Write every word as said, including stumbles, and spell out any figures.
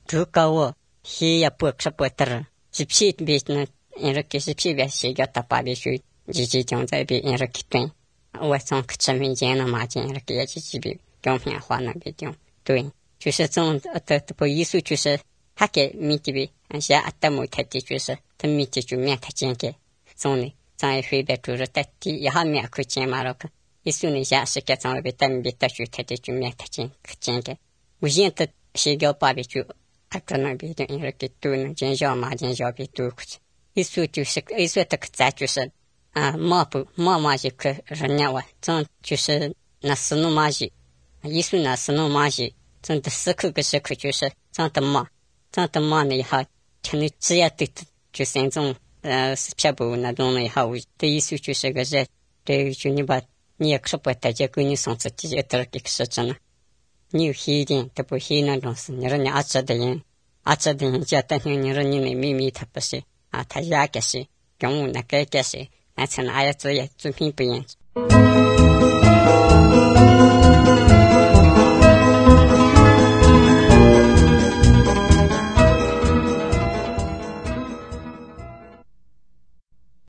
두가워 희야 뻑셔버터 집시 비는 이렇게 집시 비시가 답답이슈 지지 정자비 이렇게 된我从可民间的马间给也去比讲片话那个讲对就是从的不艺术就是他给米这边而且阿达木他的就是他米这就面他见给从呢在回边就是他的也还面可见嘛了个艺术呢下是给从那边他们他就他的就面他见可见给我现在是个把边就阿达那边的因为给对呢见小马见小边都艺术就是艺术的在就是啊，马不马马就可人家话，这就是那是弄马戏，艺术那是弄马戏，真的时刻个时刻就是这样的马，这样的马呢以后，听你只要对就是那种呃下步那种呢以后，对艺术就是个人，对就你把你也说不大家给你送自己也得给是真的，你有黑点都不黑那种事，你说你阿这的人，阿这的人家等于你说你那秘密他不是啊，他也个是，跟我那个个是。而且那也做也做品不一样。